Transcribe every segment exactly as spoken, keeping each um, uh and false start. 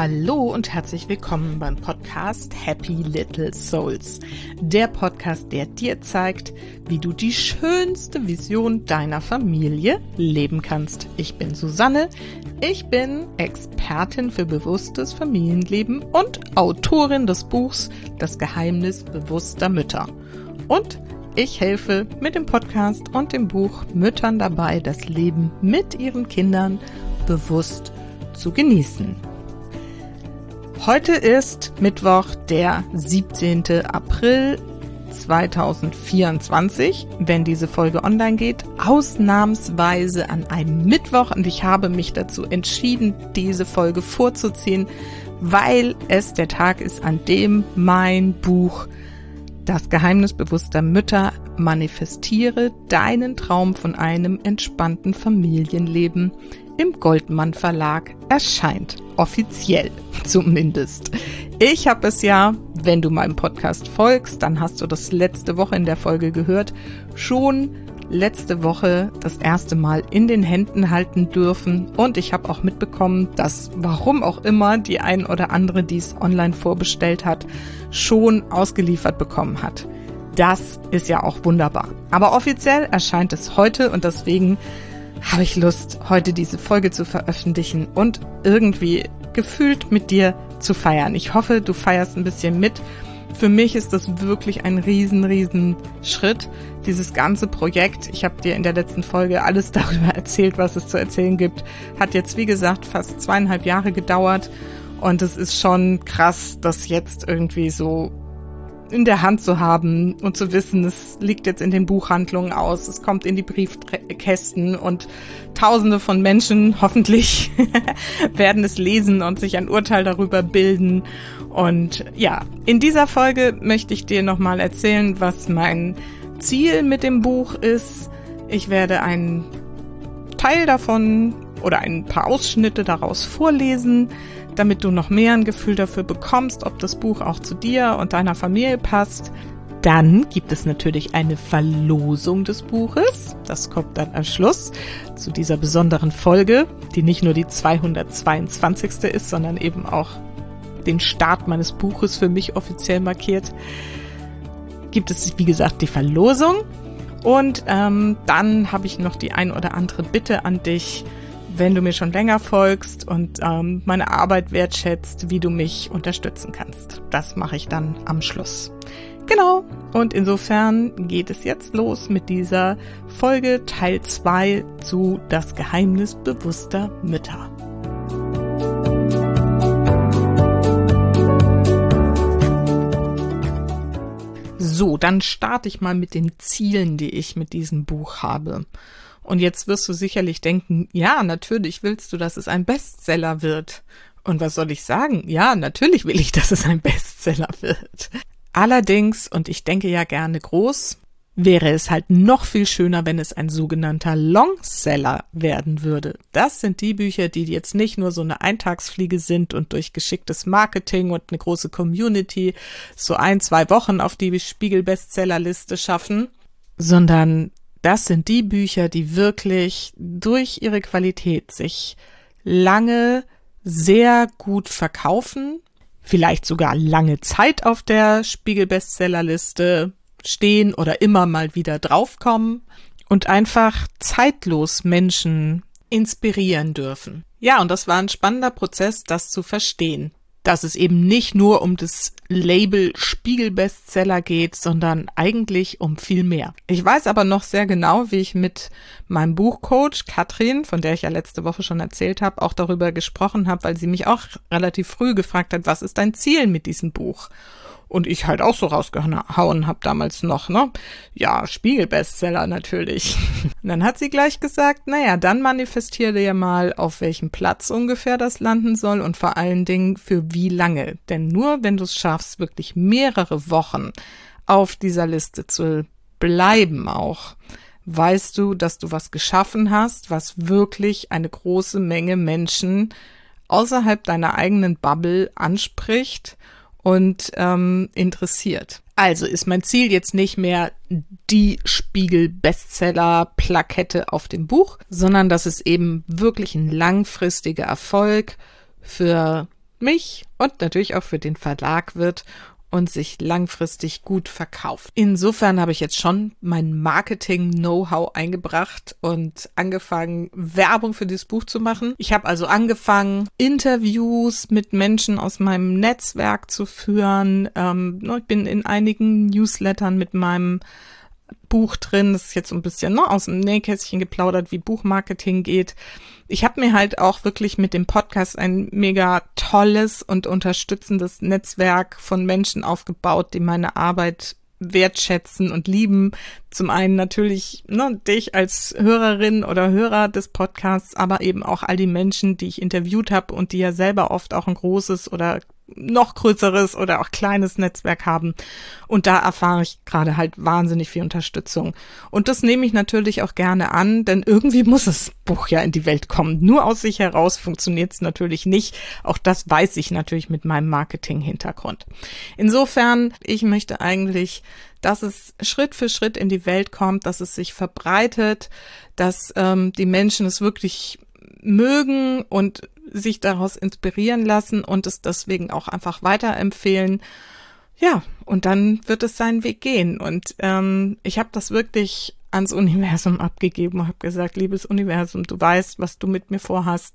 Hallo und herzlich willkommen beim Podcast Happy Little Souls. Der Podcast, der dir zeigt, wie du die schönste Vision deiner Familie leben kannst. Ich bin Susanne, ich bin Expertin für bewusstes Familienleben und Autorin des Buchs Das Geheimnis bewusster Mütter. Und ich helfe mit dem Podcast und dem Buch Müttern dabei, das Leben mit ihren Kindern bewusst zu genießen. Heute ist Mittwoch, der siebzehnten April zweitausendvierundzwanzig, wenn diese Folge online geht, ausnahmsweise an einem Mittwoch, und ich habe mich dazu entschieden, diese Folge vorzuziehen, weil es der Tag ist, an dem mein Buch Das Geheimnis bewusster Mütter, manifestiere deinen Traum von einem entspannten Familienleben im Goldmann Verlag erscheint. Offiziell zumindest. Ich habe es ja, wenn du meinem Podcast folgst, dann hast du das letzte Woche in der Folge gehört, schon letzte Woche das erste Mal in den Händen halten dürfen. Und ich habe auch mitbekommen, dass, warum auch immer, die ein oder andere, die es online vorbestellt hat, schon ausgeliefert bekommen hat. Das ist ja auch wunderbar. Aber offiziell erscheint es heute und deswegen habe ich Lust, heute diese Folge zu veröffentlichen und irgendwie gefühlt mit dir zu feiern. Ich hoffe, du feierst ein bisschen mit. Für mich ist das wirklich ein riesen, riesen Schritt, dieses ganze Projekt. Ich habe dir in der letzten Folge alles darüber erzählt, was es zu erzählen gibt. Hat jetzt, wie gesagt, fast zweieinhalb Jahre gedauert und es ist schon krass, das jetzt irgendwie so in der Hand zu haben und zu wissen, es liegt jetzt in den Buchhandlungen aus, es kommt in die Briefkästen und Tausende von Menschen hoffentlich werden es lesen und sich ein Urteil darüber bilden. Und ja, in dieser Folge möchte ich dir nochmal erzählen, was mein Ziel mit dem Buch ist. Ich werde einen Teil davon oder ein paar Ausschnitte daraus vorlesen, damit du noch mehr ein Gefühl dafür bekommst, ob das Buch auch zu dir und deiner Familie passt. Dann gibt es natürlich eine Verlosung des Buches. Das kommt dann am Schluss zu dieser besonderen Folge, die nicht nur die zweihundertzweiundzwanzigste ist, sondern eben auch den Start meines Buches für mich offiziell markiert. Gibt es, wie gesagt, die Verlosung. Und ähm, dann habe ich noch die ein oder andere Bitte an dich, wenn du mir schon länger folgst und ähm, meine Arbeit wertschätzt, wie du mich unterstützen kannst. Das mache ich dann am Schluss. Genau, und insofern geht es jetzt los mit dieser Folge Teil zwei zu Das Geheimnis bewusster Mütter. So, dann starte ich mal mit den Zielen, die ich mit diesem Buch habe. Und jetzt wirst du sicherlich denken, ja, natürlich willst du, dass es ein Bestseller wird. Und was soll ich sagen? Ja, natürlich will ich, dass es ein Bestseller wird. Allerdings, und ich denke ja gerne groß, wäre es halt noch viel schöner, wenn es ein sogenannter Longseller werden würde. Das sind die Bücher, die jetzt nicht nur so eine Eintagsfliege sind und durch geschicktes Marketing und eine große Community so ein, zwei Wochen auf die Spiegel-Bestsellerliste schaffen, sondern das sind die Bücher, die wirklich durch ihre Qualität sich lange sehr gut verkaufen, vielleicht sogar lange Zeit auf der Spiegel-Bestsellerliste stehen oder immer mal wieder draufkommen und einfach zeitlos Menschen inspirieren dürfen. Ja, und das war ein spannender Prozess, das zu verstehen. Dass es eben nicht nur um das Label Spiegel-Bestseller geht, sondern eigentlich um viel mehr. Ich weiß aber noch sehr genau, wie ich mit meinem Buchcoach Katrin, von der ich ja letzte Woche schon erzählt habe, auch darüber gesprochen habe, weil sie mich auch relativ früh gefragt hat, was ist dein Ziel mit diesem Buch? Und ich halt auch so rausgehauen habe damals noch, ne? Ja, Spiegel-Bestseller natürlich. Und dann hat sie gleich gesagt, naja, dann manifestiere dir mal, auf welchem Platz ungefähr das landen soll und vor allen Dingen für wie lange. Denn nur wenn du es schaffst, wirklich mehrere Wochen auf dieser Liste zu bleiben auch, weißt du, dass du was geschaffen hast, was wirklich eine große Menge Menschen außerhalb deiner eigenen Bubble anspricht und ähm, interessiert. Also ist mein Ziel jetzt nicht mehr die Spiegel-Bestseller-Plakette auf dem Buch, sondern dass es eben wirklich ein langfristiger Erfolg für mich und natürlich auch für den Verlag wird und sich langfristig gut verkauft. Insofern habe ich jetzt schon mein Marketing-Know-how eingebracht und angefangen, Werbung für dieses Buch zu machen. Ich habe also angefangen, Interviews mit Menschen aus meinem Netzwerk zu führen. Ähm, ich bin in einigen Newslettern mit meinem Buch drin. Das ist jetzt so ein bisschen ne, aus dem Nähkästchen geplaudert, wie Buchmarketing geht. Ich habe mir halt auch wirklich mit dem Podcast ein mega tolles und unterstützendes Netzwerk von Menschen aufgebaut, die meine Arbeit wertschätzen und lieben. Zum einen natürlich ne, dich als Hörerin oder Hörer des Podcasts, aber eben auch all die Menschen, die ich interviewt habe und die ja selber oft auch ein großes oder noch größeres oder auch kleines Netzwerk haben. Und da erfahre ich gerade halt wahnsinnig viel Unterstützung. Und das nehme ich natürlich auch gerne an, denn irgendwie muss das Buch ja in die Welt kommen. Nur aus sich heraus funktioniert es natürlich nicht. Auch das weiß ich natürlich mit meinem Marketing-Hintergrund. Insofern, ich möchte eigentlich, dass es Schritt für Schritt in die Welt kommt, dass es sich verbreitet, dass ähm, die Menschen es wirklich mögen und sich daraus inspirieren lassen und es deswegen auch einfach weiterempfehlen. Ja, und dann wird es seinen Weg gehen. Und ähm, ich habe das wirklich ans Universum abgegeben und habe gesagt, liebes Universum, du weißt, was du mit mir vorhast.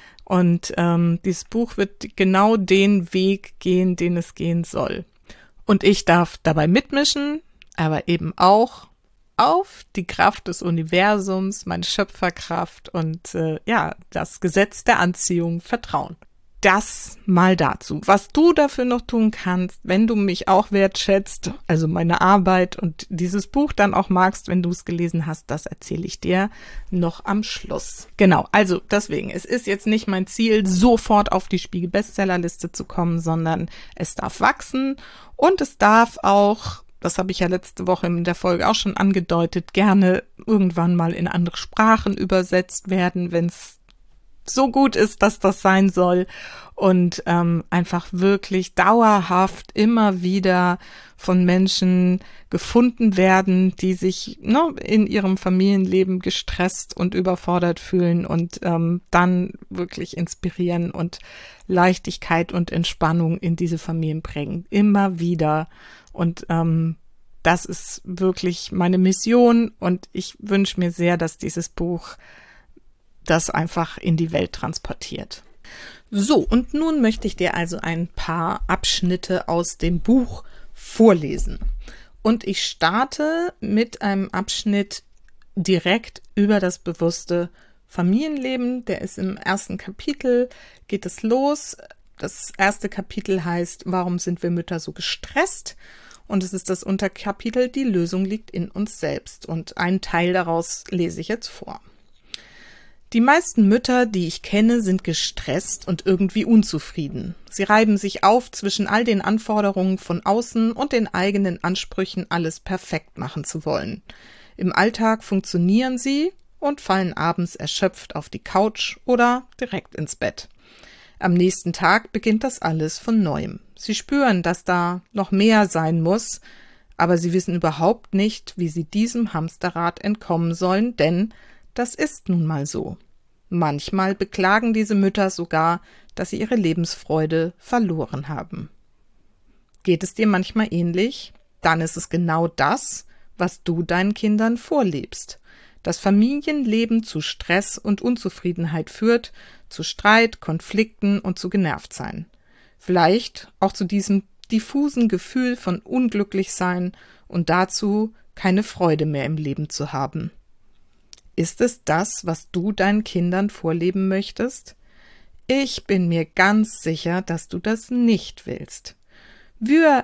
Und ähm, dieses Buch wird genau den Weg gehen, den es gehen soll. Und ich darf dabei mitmischen, aber eben auch auf die Kraft des Universums, meine Schöpferkraft und äh, ja, das Gesetz der Anziehung vertrauen. Das mal dazu. Was du dafür noch tun kannst, wenn du mich auch wertschätzt, also meine Arbeit und dieses Buch dann auch magst, wenn du es gelesen hast, das erzähle ich dir noch am Schluss. Genau, also deswegen, es ist jetzt nicht mein Ziel, sofort auf die Spiegel-Bestsellerliste zu kommen, sondern es darf wachsen und es darf auch, das habe ich ja letzte Woche in der Folge auch schon angedeutet, gerne irgendwann mal in andere Sprachen übersetzt werden, wenn es so gut ist, dass das sein soll und ähm, einfach wirklich dauerhaft immer wieder von Menschen gefunden werden, die sich ne, in ihrem Familienleben gestresst und überfordert fühlen und ähm, dann wirklich inspirieren und Leichtigkeit und Entspannung in diese Familien bringen. Immer wieder. Und ähm, das ist wirklich meine Mission und ich wünsche mir sehr, dass dieses Buch das einfach in die Welt transportiert. So, und nun möchte ich dir also ein paar Abschnitte aus dem Buch vorlesen. Und ich starte mit einem Abschnitt direkt über das bewusste Familienleben. Der ist im ersten Kapitel, geht es los. Das erste Kapitel heißt, warum sind wir Mütter so gestresst? Und es ist das Unterkapitel, die Lösung liegt in uns selbst. Und einen Teil daraus lese ich jetzt vor. Die meisten Mütter, die ich kenne, sind gestresst und irgendwie unzufrieden. Sie reiben sich auf zwischen all den Anforderungen von außen und den eigenen Ansprüchen, alles perfekt machen zu wollen. Im Alltag funktionieren sie und fallen abends erschöpft auf die Couch oder direkt ins Bett. Am nächsten Tag beginnt das alles von Neuem. Sie spüren, dass da noch mehr sein muss, aber sie wissen überhaupt nicht, wie sie diesem Hamsterrad entkommen sollen, denn das ist nun mal so. Manchmal beklagen diese Mütter sogar, dass sie ihre Lebensfreude verloren haben. Geht es dir manchmal ähnlich? Dann ist es genau das, was du deinen Kindern vorlebst. Das Familienleben zu Stress und Unzufriedenheit führt, zu Streit, Konflikten und zu Genervtsein. Vielleicht auch zu diesem diffusen Gefühl von Unglücklichsein und dazu, keine Freude mehr im Leben zu haben. Ist es das, was du deinen Kindern vorleben möchtest? Ich bin mir ganz sicher, dass du das nicht willst. Wir,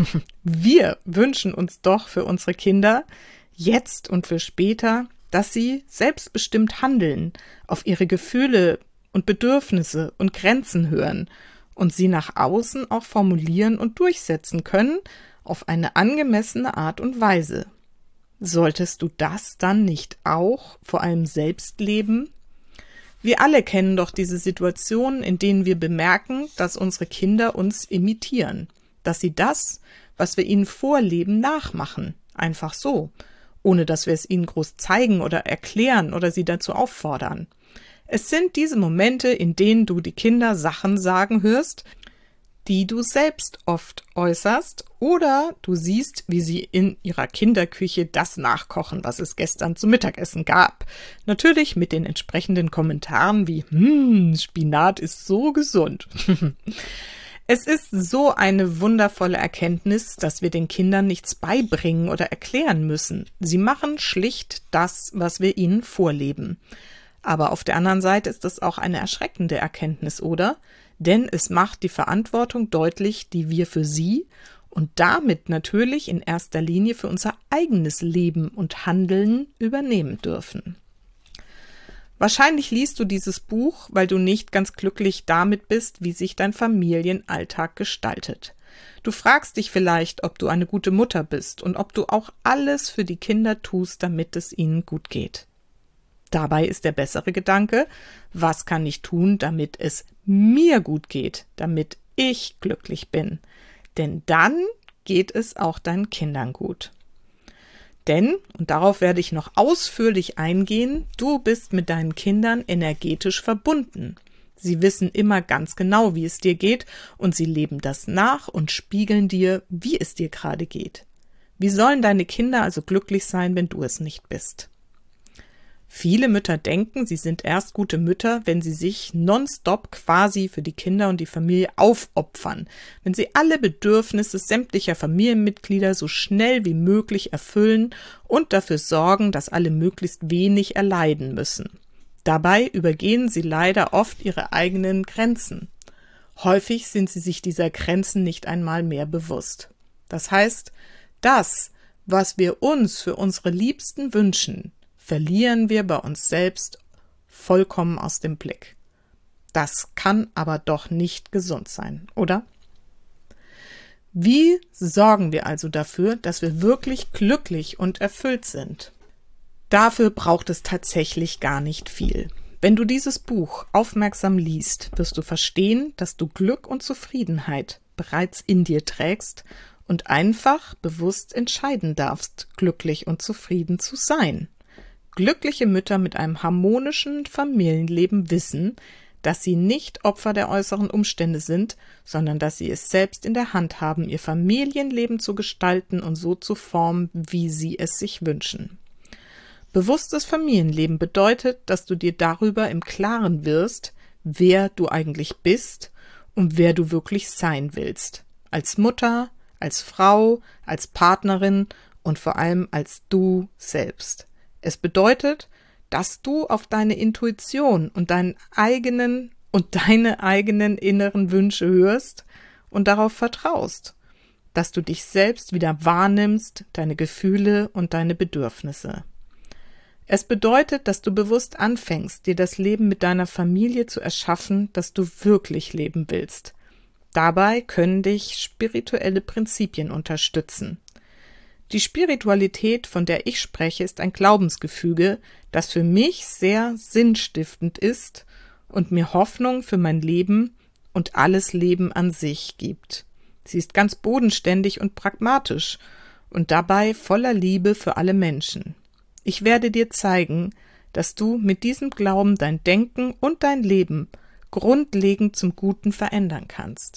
wir wünschen uns doch für unsere Kinder, jetzt und für später, dass sie selbstbestimmt handeln, auf ihre Gefühle und Bedürfnisse und Grenzen hören und sie nach außen auch formulieren und durchsetzen können auf eine angemessene Art und Weise. Solltest du das dann nicht auch vor allem selbst leben? Wir alle kennen doch diese Situationen, in denen wir bemerken, dass unsere Kinder uns imitieren, dass sie das, was wir ihnen vorleben, nachmachen, einfach so, ohne dass wir es ihnen groß zeigen oder erklären oder sie dazu auffordern. Es sind diese Momente, in denen du die Kinder Sachen sagen hörst, die du selbst oft äußerst, oder du siehst, wie sie in ihrer Kinderküche das nachkochen, was es gestern zum Mittagessen gab. Natürlich mit den entsprechenden Kommentaren wie, hm, Spinat ist so gesund. Es ist so eine wundervolle Erkenntnis, dass wir den Kindern nichts beibringen oder erklären müssen. Sie machen schlicht das, was wir ihnen vorleben. Aber auf der anderen Seite ist es auch eine erschreckende Erkenntnis, oder? Denn es macht die Verantwortung deutlich, die wir für sie und damit natürlich in erster Linie für unser eigenes Leben und Handeln übernehmen dürfen. Wahrscheinlich liest du dieses Buch, weil du nicht ganz glücklich damit bist, wie sich dein Familienalltag gestaltet. Du fragst dich vielleicht, ob du eine gute Mutter bist und ob du auch alles für die Kinder tust, damit es ihnen gut geht. Dabei ist der bessere Gedanke, was kann ich tun, damit es mir gut geht, damit ich glücklich bin? Denn dann geht es auch deinen Kindern gut. Denn, und darauf werde ich noch ausführlich eingehen, du bist mit deinen Kindern energetisch verbunden. Sie wissen immer ganz genau, wie es dir geht, und sie leben das nach und spiegeln dir, wie es dir gerade geht. Wie sollen deine Kinder also glücklich sein, wenn du es nicht bist? Viele Mütter denken, sie sind erst gute Mütter, wenn sie sich nonstop quasi für die Kinder und die Familie aufopfern, wenn sie alle Bedürfnisse sämtlicher Familienmitglieder so schnell wie möglich erfüllen und dafür sorgen, dass alle möglichst wenig erleiden müssen. Dabei übergehen sie leider oft ihre eigenen Grenzen. Häufig sind sie sich dieser Grenzen nicht einmal mehr bewusst. Das heißt, das, was wir uns für unsere Liebsten wünschen, verlieren wir bei uns selbst vollkommen aus dem Blick. Das kann aber doch nicht gesund sein, oder? Wie sorgen wir also dafür, dass wir wirklich glücklich und erfüllt sind? Dafür braucht es tatsächlich gar nicht viel. Wenn du dieses Buch aufmerksam liest, wirst du verstehen, dass du Glück und Zufriedenheit bereits in dir trägst und einfach bewusst entscheiden darfst, glücklich und zufrieden zu sein. Glückliche Mütter mit einem harmonischen Familienleben wissen, dass sie nicht Opfer der äußeren Umstände sind, sondern dass sie es selbst in der Hand haben, ihr Familienleben zu gestalten und so zu formen, wie sie es sich wünschen. Bewusstes Familienleben bedeutet, dass du dir darüber im Klaren wirst, wer du eigentlich bist und wer du wirklich sein willst. Als Mutter, als Frau, als Partnerin und vor allem als du selbst. Es bedeutet, dass du auf deine Intuition und deinen eigenen und deine eigenen inneren Wünsche hörst und darauf vertraust, dass du dich selbst wieder wahrnimmst, deine Gefühle und deine Bedürfnisse. Es bedeutet, dass du bewusst anfängst, dir das Leben mit deiner Familie zu erschaffen, das du wirklich leben willst. Dabei können dich spirituelle Prinzipien unterstützen. Die Spiritualität, von der ich spreche, ist ein Glaubensgefüge, das für mich sehr sinnstiftend ist und mir Hoffnung für mein Leben und alles Leben an sich gibt. Sie ist ganz bodenständig und pragmatisch und dabei voller Liebe für alle Menschen. Ich werde dir zeigen, dass du mit diesem Glauben dein Denken und dein Leben grundlegend zum Guten verändern kannst.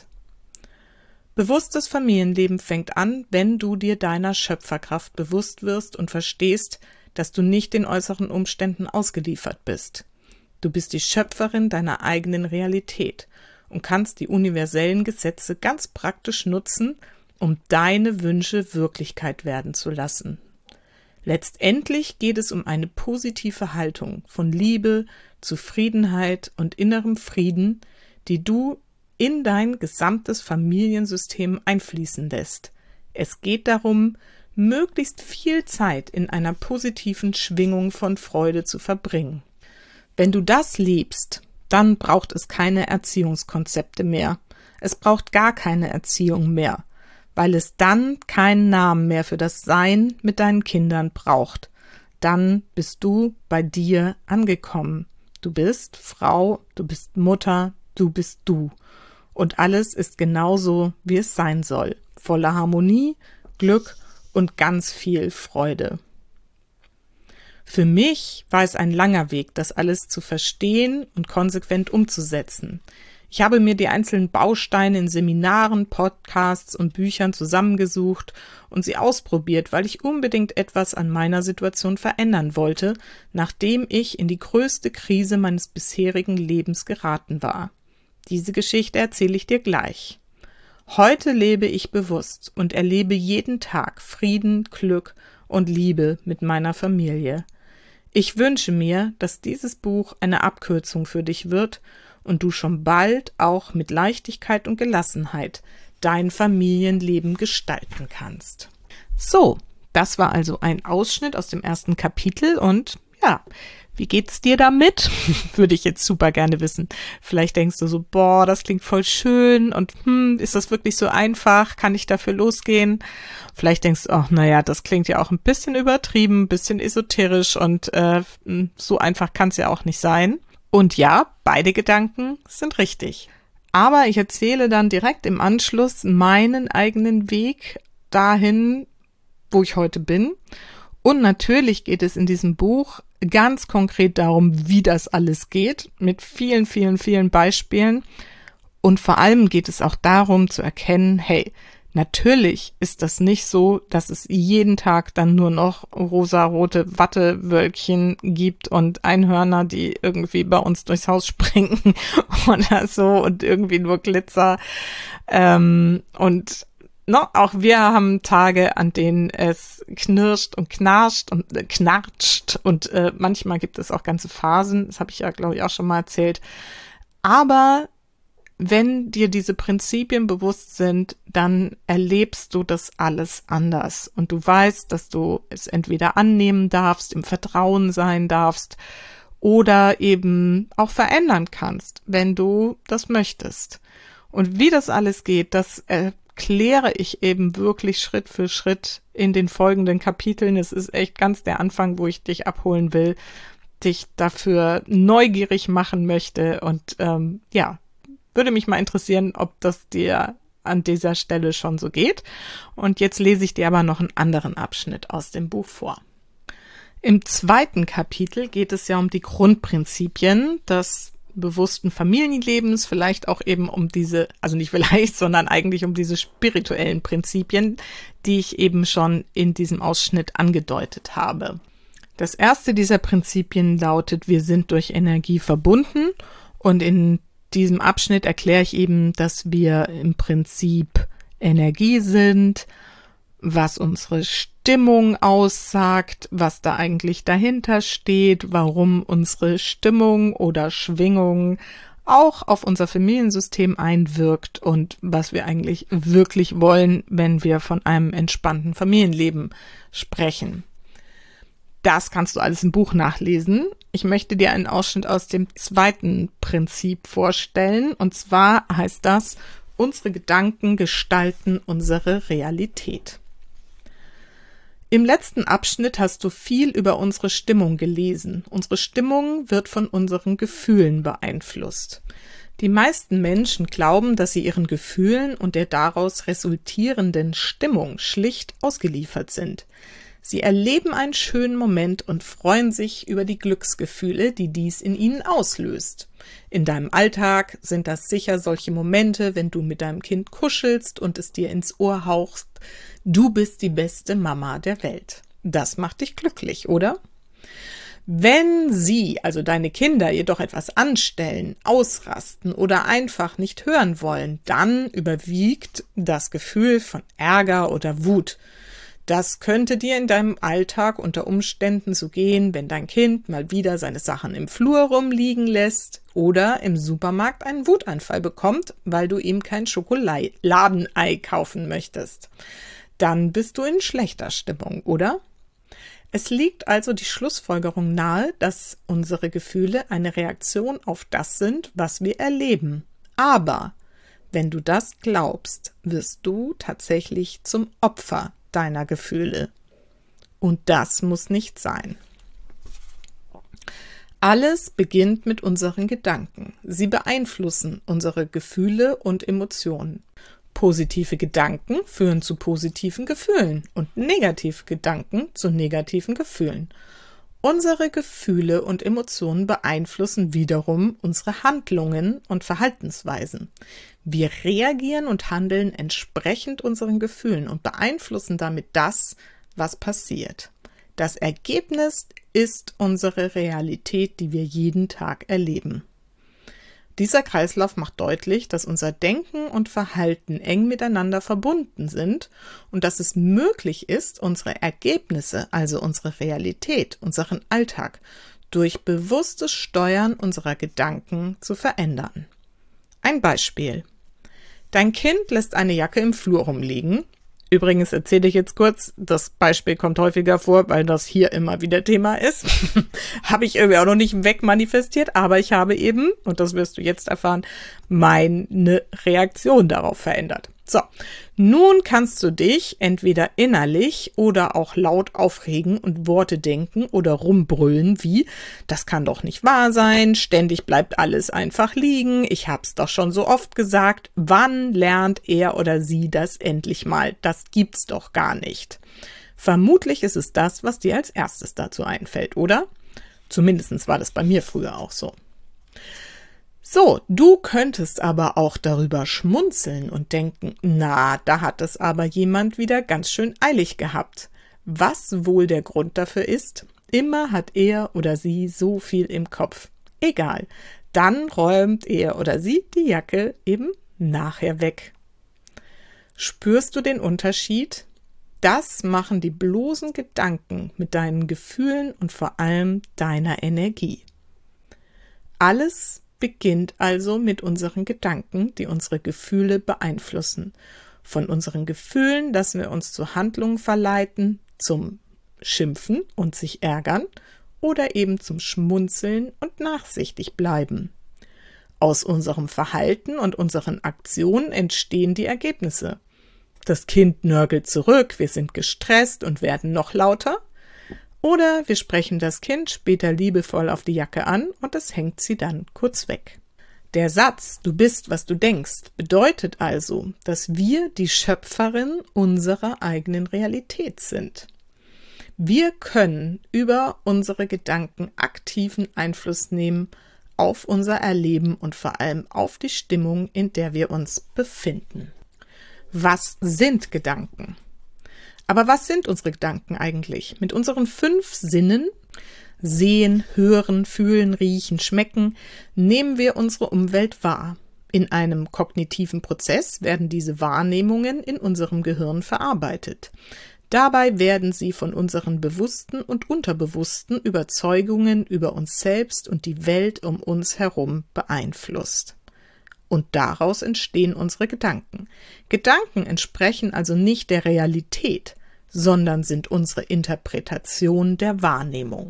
Bewusstes Familienleben fängt an, wenn du dir deiner Schöpferkraft bewusst wirst und verstehst, dass du nicht den äußeren Umständen ausgeliefert bist. Du bist die Schöpferin deiner eigenen Realität und kannst die universellen Gesetze ganz praktisch nutzen, um deine Wünsche Wirklichkeit werden zu lassen. Letztendlich geht es um eine positive Haltung von Liebe, Zufriedenheit und innerem Frieden, die du in dein gesamtes Familiensystem einfließen lässt. Es geht darum, möglichst viel Zeit in einer positiven Schwingung von Freude zu verbringen. Wenn du das liebst, dann braucht es keine Erziehungskonzepte mehr. Es braucht gar keine Erziehung mehr, weil es dann keinen Namen mehr für das Sein mit deinen Kindern braucht. Dann bist du bei dir angekommen. Du bist Frau, du bist Mutter, du bist du. Und alles ist genauso, wie es sein soll. Voller Harmonie, Glück und ganz viel Freude. Für mich war es ein langer Weg, das alles zu verstehen und konsequent umzusetzen. Ich habe mir die einzelnen Bausteine in Seminaren, Podcasts und Büchern zusammengesucht und sie ausprobiert, weil ich unbedingt etwas an meiner Situation verändern wollte, nachdem ich in die größte Krise meines bisherigen Lebens geraten war. Diese Geschichte erzähle ich dir gleich. Heute lebe ich bewusst und erlebe jeden Tag Frieden, Glück und Liebe mit meiner Familie. Ich wünsche mir, dass dieses Buch eine Abkürzung für dich wird und du schon bald auch mit Leichtigkeit und Gelassenheit dein Familienleben gestalten kannst. So, das war also ein Ausschnitt aus dem ersten Kapitel und ja, wie geht's dir damit? Würde ich jetzt super gerne wissen. Vielleicht denkst du so, boah, das klingt voll schön und hm, ist das wirklich so einfach? Kann ich dafür losgehen? Vielleicht denkst du, ach, naja, das klingt ja auch ein bisschen übertrieben, ein bisschen esoterisch und äh, so einfach kann es ja auch nicht sein. Und ja, beide Gedanken sind richtig. Aber ich erzähle dann direkt im Anschluss meinen eigenen Weg dahin, wo ich heute bin. Und natürlich geht es in diesem Buch ganz konkret darum, wie das alles geht, mit vielen, vielen, vielen Beispielen. Und vor allem geht es auch darum zu erkennen, hey, natürlich ist das nicht so, dass es jeden Tag dann nur noch rosarote Wattewölkchen gibt und Einhörner, die irgendwie bei uns durchs Haus springen oder so und irgendwie nur Glitzer. Ähm, und no, auch wir haben Tage, an denen es knirscht und knarscht und äh, knartscht und äh, manchmal gibt es auch ganze Phasen. Das habe ich ja, glaube ich, auch schon mal erzählt. Aber wenn dir diese Prinzipien bewusst sind, dann erlebst du das alles anders und du weißt, dass du es entweder annehmen darfst, im Vertrauen sein darfst oder eben auch verändern kannst, wenn du das möchtest. Und wie das alles geht, das erkläre ich eben wirklich Schritt für Schritt in den folgenden Kapiteln. Es ist echt ganz der Anfang, wo ich dich abholen will, dich dafür neugierig machen möchte und ähm, ja, würde mich mal interessieren, ob das dir an dieser Stelle schon so geht. Und jetzt lese ich dir aber noch einen anderen Abschnitt aus dem Buch vor. Im zweiten Kapitel geht es ja um die Grundprinzipien des bewussten Familienlebens, vielleicht auch eben um diese, also nicht vielleicht, sondern eigentlich um diese spirituellen Prinzipien, die ich eben schon in diesem Ausschnitt angedeutet habe. Das erste dieser Prinzipien lautet, wir sind durch Energie verbunden und in diesem Abschnitt erkläre ich eben, dass wir im Prinzip Energie sind, was unsere Stimmung aussagt, was da eigentlich dahinter steht, warum unsere Stimmung oder Schwingung auch auf unser Familiensystem einwirkt und was wir eigentlich wirklich wollen, wenn wir von einem entspannten Familienleben sprechen. Das kannst du alles im Buch nachlesen. Ich möchte dir einen Ausschnitt aus dem zweiten Prinzip vorstellen. Und zwar heißt das, unsere Gedanken gestalten unsere Realität. Im letzten Abschnitt hast du viel über unsere Stimmung gelesen. Unsere Stimmung wird von unseren Gefühlen beeinflusst. Die meisten Menschen glauben, dass sie ihren Gefühlen und der daraus resultierenden Stimmung schlicht ausgeliefert sind. Sie erleben einen schönen Moment und freuen sich über die Glücksgefühle, die dies in ihnen auslöst. In deinem Alltag sind das sicher solche Momente, wenn du mit deinem Kind kuschelst und es dir ins Ohr hauchst, du bist die beste Mama der Welt. Das macht dich glücklich, oder? Wenn sie, also deine Kinder, jedoch etwas anstellen, ausrasten oder einfach nicht hören wollen, dann überwiegt das Gefühl von Ärger oder Wut. Das könnte dir in deinem Alltag unter Umständen so gehen, wenn dein Kind mal wieder seine Sachen im Flur rumliegen lässt oder im Supermarkt einen Wutanfall bekommt, weil du ihm kein Schokoladenei kaufen möchtest. Dann bist du in schlechter Stimmung, oder? Es liegt also die Schlussfolgerung nahe, dass unsere Gefühle eine Reaktion auf das sind, was wir erleben. Aber wenn du das glaubst, wirst du tatsächlich zum Opfer deiner Gefühle. Und das muss nicht sein. Alles beginnt mit unseren Gedanken. Sie beeinflussen unsere Gefühle und Emotionen. Positive Gedanken führen zu positiven Gefühlen und negative Gedanken zu negativen Gefühlen. Unsere Gefühle und Emotionen beeinflussen wiederum unsere Handlungen und Verhaltensweisen. Wir reagieren und handeln entsprechend unseren Gefühlen und beeinflussen damit das, was passiert. Das Ergebnis ist unsere Realität, die wir jeden Tag erleben. Dieser Kreislauf macht deutlich, dass unser Denken und Verhalten eng miteinander verbunden sind und dass es möglich ist, unsere Ergebnisse, also unsere Realität, unseren Alltag, durch bewusstes Steuern unserer Gedanken zu verändern. Ein Beispiel. Dein Kind lässt eine Jacke im Flur rumliegen. Übrigens erzähle ich jetzt kurz, das Beispiel kommt häufiger vor, weil das hier immer wieder Thema ist. Habe ich irgendwie auch noch nicht wegmanifestiert, aber ich habe eben, und das wirst du jetzt erfahren, meine Reaktion darauf verändert. So, nun kannst du dich entweder innerlich oder auch laut aufregen und Worte denken oder rumbrüllen wie, das kann doch nicht wahr sein, ständig bleibt alles einfach liegen, ich hab's doch schon so oft gesagt, wann lernt er oder sie das endlich mal? Das gibt's doch gar nicht. Vermutlich ist es das, was dir als erstes dazu einfällt, oder? Zumindest war das bei mir früher auch so. So, du könntest aber auch darüber schmunzeln und denken, na, da hat es aber jemand wieder ganz schön eilig gehabt. Was wohl der Grund dafür ist? Immer hat er oder sie so viel im Kopf. Egal, dann räumt er oder sie die Jacke eben nachher weg. Spürst du den Unterschied? Das machen die bloßen Gedanken mit deinen Gefühlen und vor allem deiner Energie. Alles beginnt also mit unseren Gedanken, die unsere Gefühle beeinflussen. Von unseren Gefühlen lassen wir uns zu Handlungen verleiten, zum Schimpfen und sich ärgern oder eben zum Schmunzeln und nachsichtig bleiben. Aus unserem Verhalten und unseren Aktionen entstehen die Ergebnisse. Das Kind nörgelt zurück, wir sind gestresst und werden noch lauter. Oder wir sprechen das Kind später liebevoll auf die Jacke an und es hängt sie dann kurz weg. Der Satz, du bist, was du denkst, bedeutet also, dass wir die Schöpferin unserer eigenen Realität sind. Wir können über unsere Gedanken aktiven Einfluss nehmen auf unser Erleben und vor allem auf die Stimmung, in der wir uns befinden. Was sind Gedanken? Aber was sind unsere Gedanken eigentlich? Mit unseren fünf Sinnen, sehen, hören, fühlen, riechen, schmecken, nehmen wir unsere Umwelt wahr. In einem kognitiven Prozess werden diese Wahrnehmungen in unserem Gehirn verarbeitet. Dabei werden sie von unseren bewussten und unterbewussten Überzeugungen über uns selbst und die Welt um uns herum beeinflusst. Und daraus entstehen unsere Gedanken. Gedanken entsprechen also nicht der Realität, sondern sind unsere Interpretation der Wahrnehmung.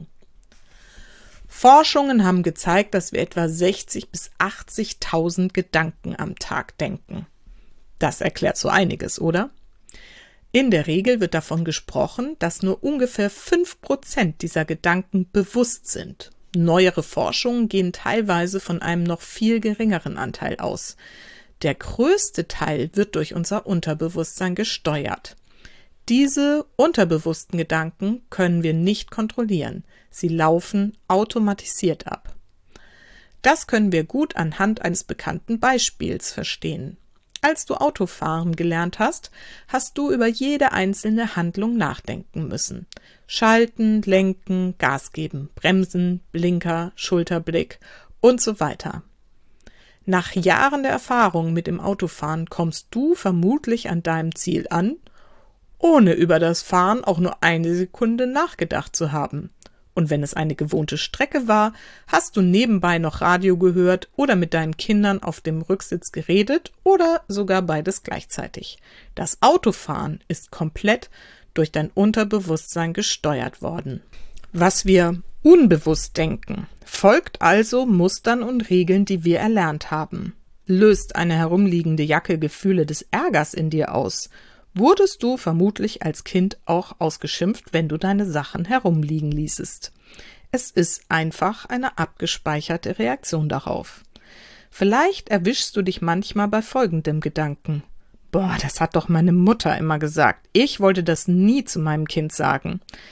Forschungen haben gezeigt, dass wir etwa sechzig bis achtzigtausend Gedanken am Tag denken. Das erklärt so einiges, oder? In der Regel wird davon gesprochen, dass nur ungefähr fünf Prozent dieser Gedanken bewusst sind. Neuere Forschungen gehen teilweise von einem noch viel geringeren Anteil aus. Der größte Teil wird durch unser Unterbewusstsein gesteuert. Diese unterbewussten Gedanken können wir nicht kontrollieren. Sie laufen automatisiert ab. Das können wir gut anhand eines bekannten Beispiels verstehen. Als du Autofahren gelernt hast, hast du über jede einzelne Handlung nachdenken müssen. Schalten, lenken, Gas geben, bremsen, Blinker, Schulterblick und so weiter. Nach Jahren der Erfahrung mit dem Autofahren kommst du vermutlich an deinem Ziel an, ohne über das Fahren auch nur eine Sekunde nachgedacht zu haben. Und wenn es eine gewohnte Strecke war, hast du nebenbei noch Radio gehört oder mit deinen Kindern auf dem Rücksitz geredet oder sogar beides gleichzeitig. Das Autofahren ist komplett durch dein Unterbewusstsein gesteuert worden. Was wir unbewusst denken, folgt also Mustern und Regeln, die wir erlernt haben. Löst eine herumliegende Jacke Gefühle des Ärgers in dir aus, wurdest du vermutlich als Kind auch ausgeschimpft, wenn du deine Sachen herumliegen ließest. Es ist einfach eine abgespeicherte Reaktion darauf. Vielleicht erwischst du dich manchmal bei folgendem Gedanken. Boah, das hat doch meine Mutter immer gesagt. Ich wollte das nie zu meinem Kind sagen.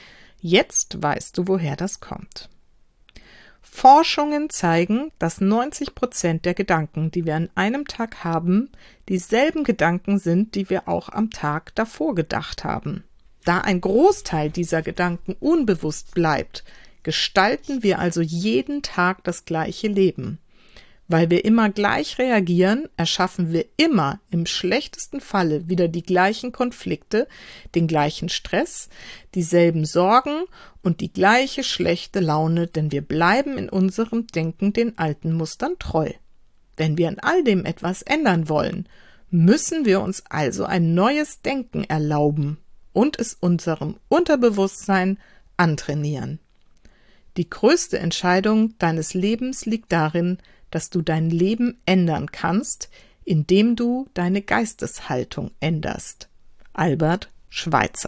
Jetzt weißt du, woher das kommt. Forschungen zeigen, dass neunzig Prozent der Gedanken, die wir an einem Tag haben, dieselben Gedanken sind, die wir auch am Tag davor gedacht haben. Da ein Großteil dieser Gedanken unbewusst bleibt, gestalten wir also jeden Tag das gleiche Leben. Weil wir immer gleich reagieren, erschaffen wir immer im schlechtesten Falle wieder die gleichen Konflikte, den gleichen Stress, dieselben Sorgen und die gleiche schlechte Laune, denn wir bleiben in unserem Denken den alten Mustern treu. Wenn wir an all dem etwas ändern wollen, müssen wir uns also ein neues Denken erlauben und es unserem Unterbewusstsein antrainieren. Die größte Entscheidung deines Lebens liegt darin, dass du dein Leben ändern kannst, indem du deine Geisteshaltung änderst. Albert Schweitzer.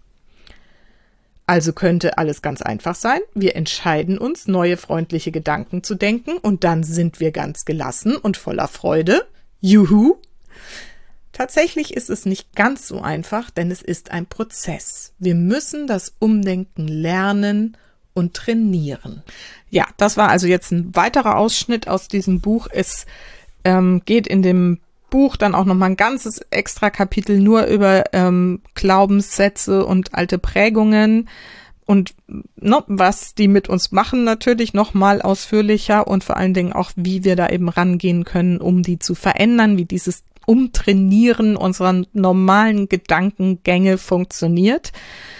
Also könnte alles ganz einfach sein. Wir entscheiden uns, neue freundliche Gedanken zu denken und dann sind wir ganz gelassen und voller Freude. Juhu! Tatsächlich ist es nicht ganz so einfach, denn es ist ein Prozess. Wir müssen das Umdenken lernen und trainieren. Ja, das war also jetzt ein weiterer Ausschnitt aus diesem Buch. Es ähm, geht in dem Buch dann auch nochmal ein ganzes extra Kapitel nur über ähm, Glaubenssätze und alte Prägungen und no, was die mit uns machen, natürlich nochmal ausführlicher und vor allen Dingen auch, wie wir da eben rangehen können, um die zu verändern, wie dieses Umtrainieren unserer normalen Gedankengänge funktioniert.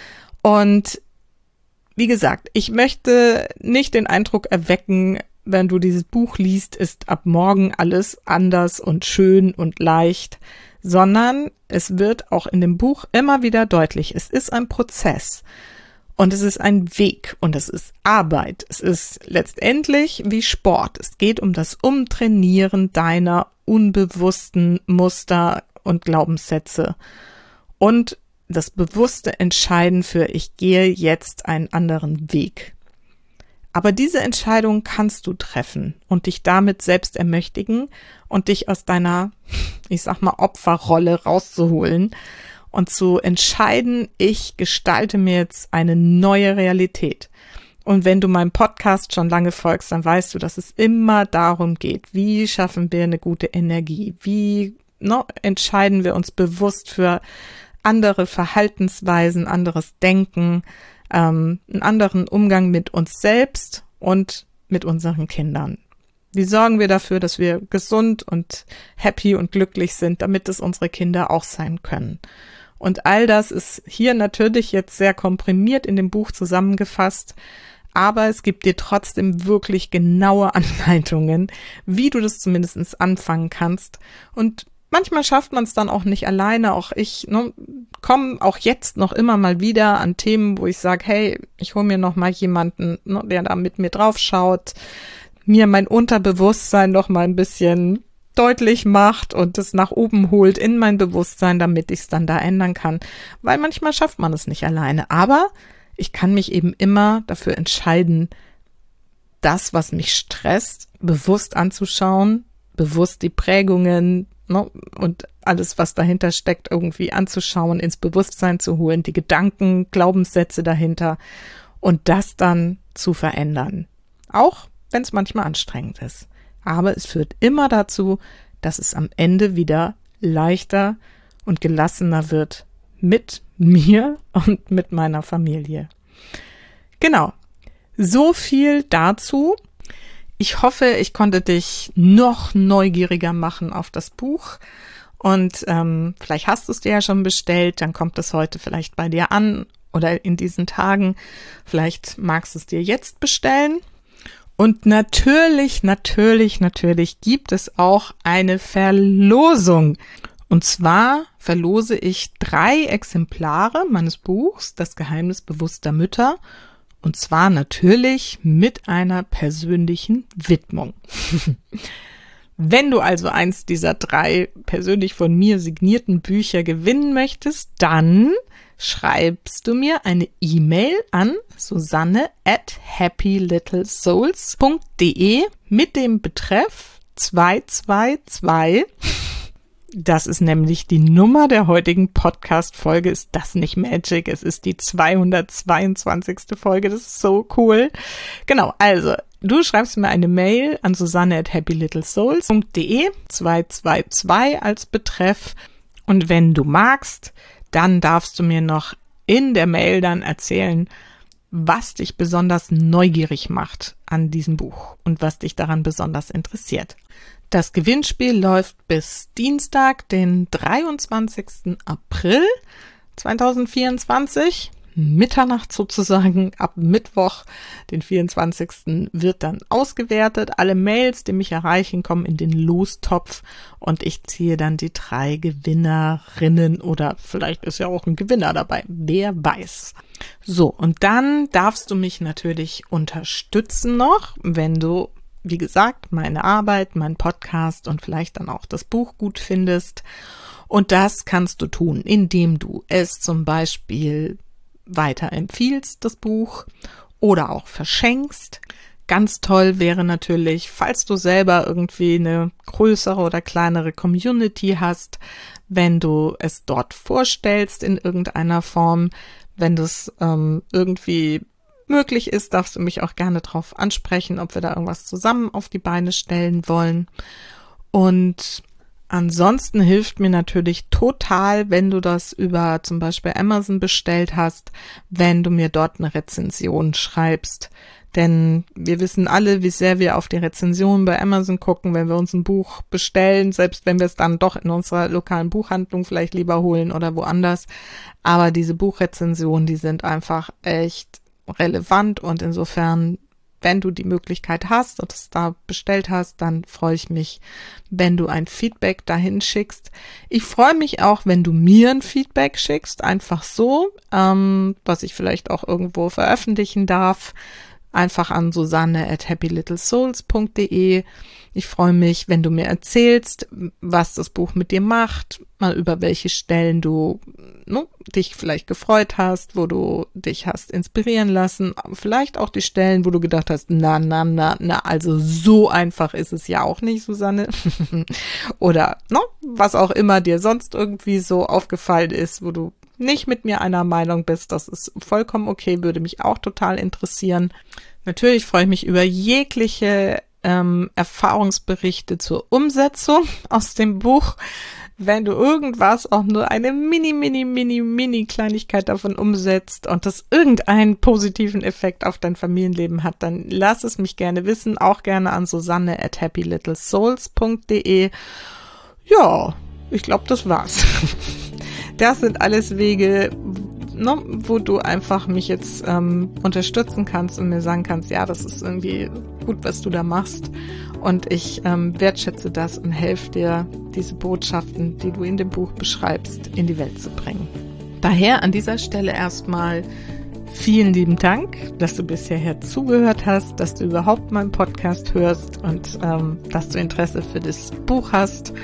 Und wie gesagt, ich möchte nicht den Eindruck erwecken, wenn du dieses Buch liest, ist ab morgen alles anders und schön und leicht, sondern es wird auch in dem Buch immer wieder deutlich, es ist ein Prozess und es ist ein Weg und es ist Arbeit. Es ist letztendlich wie Sport. Es geht um das Umtrainieren deiner unbewussten Muster und Glaubenssätze und das bewusste Entscheiden für ich gehe jetzt einen anderen Weg. Aber diese Entscheidung kannst du treffen und dich damit selbst ermächtigen und dich aus deiner, ich sag mal, Opferrolle rauszuholen und zu entscheiden, ich gestalte mir jetzt eine neue Realität. Und wenn du meinem Podcast schon lange folgst, dann weißt du, dass es immer darum geht, wie schaffen wir eine gute Energie, wie no, entscheiden wir uns bewusst für andere Verhaltensweisen, anderes Denken, ähm, einen anderen Umgang mit uns selbst und mit unseren Kindern. Wie sorgen wir dafür, dass wir gesund und happy und glücklich sind, damit es unsere Kinder auch sein können? Und all das ist hier natürlich jetzt sehr komprimiert in dem Buch zusammengefasst, aber es gibt dir trotzdem wirklich genaue Anleitungen, wie du das zumindest anfangen kannst. Und manchmal schafft man es dann auch nicht alleine. Auch ich ne, komme auch jetzt noch immer mal wieder an Themen, wo ich sage, hey, ich hole mir noch mal jemanden, ne, der da mit mir drauf schaut, mir mein Unterbewusstsein noch mal ein bisschen deutlich macht und es nach oben holt in mein Bewusstsein, damit ich es dann da ändern kann. Weil manchmal schafft man es nicht alleine. Aber ich kann mich eben immer dafür entscheiden, das, was mich stresst, bewusst anzuschauen, bewusst die Prägungen ne, und alles, was dahinter steckt, irgendwie anzuschauen, ins Bewusstsein zu holen, die Gedanken, Glaubenssätze dahinter und das dann zu verändern. Auch wenn es manchmal anstrengend ist. Aber es führt immer dazu, dass es am Ende wieder leichter und gelassener wird mit mir und mit meiner Familie. Genau. So viel dazu. Ich hoffe, ich konnte dich noch neugieriger machen auf das Buch. Und ähm, vielleicht hast du es dir ja schon bestellt, dann kommt es heute vielleicht bei dir an oder in diesen Tagen. Vielleicht magst du es dir jetzt bestellen. Und natürlich, natürlich, natürlich gibt es auch eine Verlosung. Und zwar verlose ich drei Exemplare meines Buchs Das Geheimnis bewusster Mütter. Und zwar natürlich mit einer persönlichen Widmung. Wenn du also eins dieser drei persönlich von mir signierten Bücher gewinnen möchtest, dann schreibst du mir eine E-Mail an Susanne at happy little souls punkt de mit dem Betreff zwei zwei zwei. Das ist nämlich die Nummer der heutigen Podcast-Folge. Ist das nicht Magic? Es ist die zweihundertzweiundzwanzigste Folge. Das ist so cool. Genau, also du schreibst mir eine Mail an susanne at happy little souls punkt de, zwei zwei zwei als Betreff. Und wenn du magst, dann darfst du mir noch in der Mail dann erzählen, was dich besonders neugierig macht an diesem Buch und was dich daran besonders interessiert. Das Gewinnspiel läuft bis Dienstag, den dreiundzwanzigsten April zweitausendvierundzwanzig. Mitternacht sozusagen. Ab Mittwoch, den vierundzwanzigsten wird dann ausgewertet. Alle Mails, die mich erreichen, kommen in den Lostopf und ich ziehe dann die drei Gewinnerinnen oder vielleicht ist ja auch ein Gewinner dabei. Wer weiß. So, und dann darfst du mich natürlich unterstützen noch, wenn du, wie gesagt, meine Arbeit, meinen Podcast und vielleicht dann auch das Buch gut findest. Und das kannst du tun, indem du es zum Beispiel weiterempfiehlst, das Buch, oder auch verschenkst. Ganz toll wäre natürlich, falls du selber irgendwie eine größere oder kleinere Community hast, wenn du es dort vorstellst in irgendeiner Form. Wenn das ähm, irgendwie möglich ist, darfst du mich auch gerne drauf ansprechen, ob wir da irgendwas zusammen auf die Beine stellen wollen. Und ansonsten hilft mir natürlich total, wenn du das über zum Beispiel Amazon bestellt hast, wenn du mir dort eine Rezension schreibst. Denn wir wissen alle, wie sehr wir auf die Rezensionen bei Amazon gucken, wenn wir uns ein Buch bestellen, selbst wenn wir es dann doch in unserer lokalen Buchhandlung vielleicht lieber holen oder woanders. Aber diese Buchrezensionen, die sind einfach echt relevant und insofern, wenn du die Möglichkeit hast und es da bestellt hast, dann freue ich mich, wenn du ein Feedback dahin schickst. Ich freue mich auch, wenn du mir ein Feedback schickst, einfach so, ähm, was ich vielleicht auch irgendwo veröffentlichen darf. Einfach an susanne at happy little souls punkt de. Ich freue mich, wenn du mir erzählst, was das Buch mit dir macht, mal über welche Stellen du ne, dich vielleicht gefreut hast, wo du dich hast inspirieren lassen, vielleicht auch die Stellen, wo du gedacht hast, na, na, na, na, also so einfach ist es ja auch nicht, Susanne. Oder ne, was auch immer dir sonst irgendwie so aufgefallen ist, wo du nicht mit mir einer Meinung bist, das ist vollkommen okay, würde mich auch total interessieren. Natürlich freue ich mich über jegliche ähm, Erfahrungsberichte zur Umsetzung aus dem Buch. Wenn du irgendwas, auch nur eine mini, mini, mini, mini Kleinigkeit davon umsetzt und das irgendeinen positiven Effekt auf dein Familienleben hat, dann lass es mich gerne wissen, auch gerne an susanne at happy little souls punkt de. Ja, ich glaube, das war's. Das sind alles Wege, ne, wo du einfach mich jetzt ähm, unterstützen kannst und mir sagen kannst, ja, das ist irgendwie gut, was du da machst. Und ich ähm, wertschätze das und helfe dir, diese Botschaften, die du in dem Buch beschreibst, in die Welt zu bringen. Daher an dieser Stelle erstmal vielen lieben Dank, dass du bisher zugehört hast, dass du überhaupt meinen Podcast hörst und ähm, dass du Interesse für das Buch hast.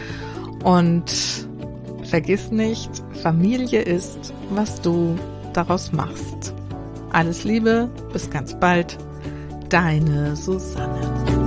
Und vergiss nicht, Familie ist, was du daraus machst. Alles Liebe, bis ganz bald, deine Susanne.